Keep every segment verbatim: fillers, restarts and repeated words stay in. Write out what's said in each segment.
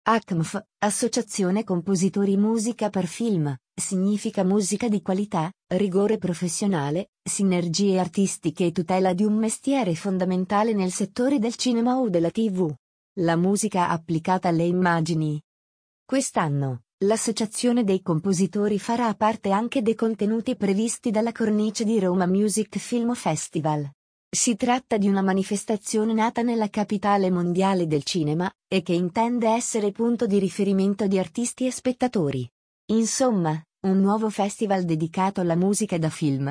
A C M F, Associazione Compositori Musica per Film, significa musica di qualità, rigore professionale, sinergie artistiche e tutela di un mestiere fondamentale nel settore del cinema o della tivù. La musica applicata alle immagini. Quest'anno, l'Associazione dei Compositori farà parte anche dei contenuti previsti dalla cornice di Roma Music Film Festival. Si tratta di una manifestazione nata nella capitale mondiale del cinema, e che intende essere punto di riferimento di artisti e spettatori. Insomma, un nuovo festival dedicato alla musica da film.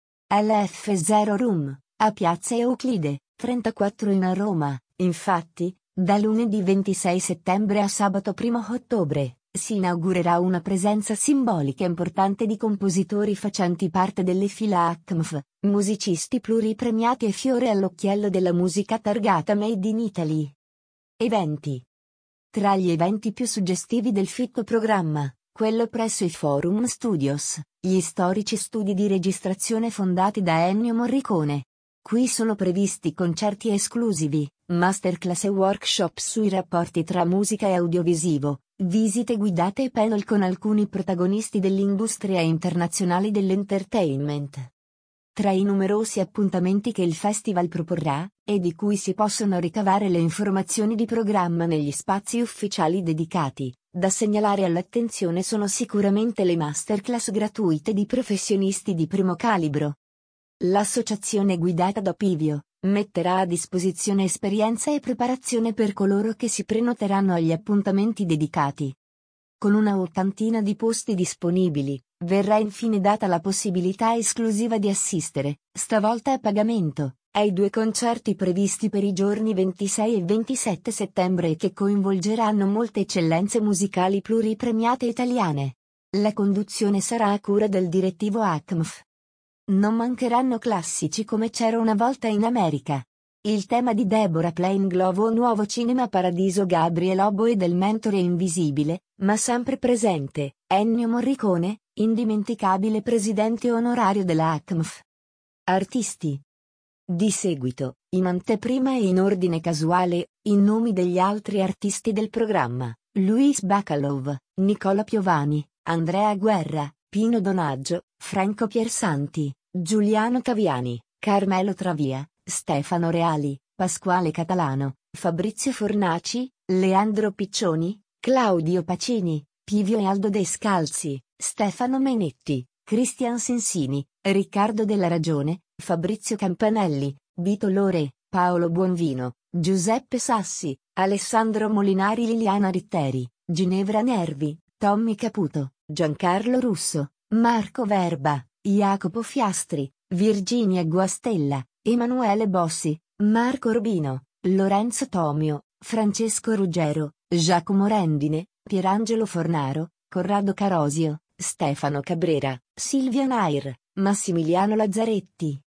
L F zero Room, a Piazza Euclide, trentaquattro in Roma, infatti, da lunedì ventisei settembre a sabato primo ottobre, si inaugurerà una presenza simbolica importante di compositori facenti parte delle fila A C M F, musicisti pluripremiati e fiore all'occhiello della musica targata Made in Italy. Eventi. Tra gli eventi più suggestivi del fitto programma, quello presso i Forum Studios, gli storici studi di registrazione fondati da Ennio Morricone. Qui sono previsti concerti esclusivi, masterclass e workshop sui rapporti tra musica e audiovisivo, visite guidate e panel con alcuni protagonisti dell'industria internazionale dell'entertainment. Tra i numerosi appuntamenti che il festival proporrà, e di cui si possono ricavare le informazioni di programma negli spazi ufficiali dedicati, da segnalare all'attenzione sono sicuramente le masterclass gratuite di professionisti di primo calibro. L'associazione guidata da Pivio metterà a disposizione esperienza e preparazione per coloro che si prenoteranno agli appuntamenti dedicati. Con una ottantina di posti disponibili, verrà infine data la possibilità esclusiva di assistere, stavolta a pagamento, ai due concerti previsti per i giorni ventisei e ventisette settembre e che coinvolgeranno molte eccellenze musicali pluripremiate italiane. La conduzione sarà a cura del direttivo A C M F. Non mancheranno classici come C'era una volta in America. Il tema di Deborah Plain Glovo Nuovo Cinema Paradiso Gabriel Lobo e del mentore invisibile, ma sempre presente, Ennio Morricone, indimenticabile presidente onorario della A C M F. Artisti. Di seguito, in anteprima e in ordine casuale, i nomi degli altri artisti del programma: Luis Bacalov, Nicola Piovani, Andrea Guerra, Pino Donaggio, Franco Piersanti, Giuliano Taviani, Carmelo Travia, Stefano Reali, Pasquale Catalano, Fabrizio Fornaci, Leandro Piccioni, Claudio Pacini, Pivio e Aldo Descalzi, Stefano Menetti, Cristian Sensini, Riccardo Della Ragione, Fabrizio Campanelli, Vito Lore, Paolo Buonvino, Giuseppe Sassi, Alessandro Molinari, Liliana Ritteri, Ginevra Nervi, Tommy Caputo, Giancarlo Russo, Marco Verba, Jacopo Fiastri, Virginia Guastella, Emanuele Bossi, Marco Rubino, Lorenzo Tomio, Francesco Ruggero, Giacomo Rendine, Pierangelo Fornaro, Corrado Carosio, Stefano Cabrera, Silvia Nair, Massimiliano Lazzaretti.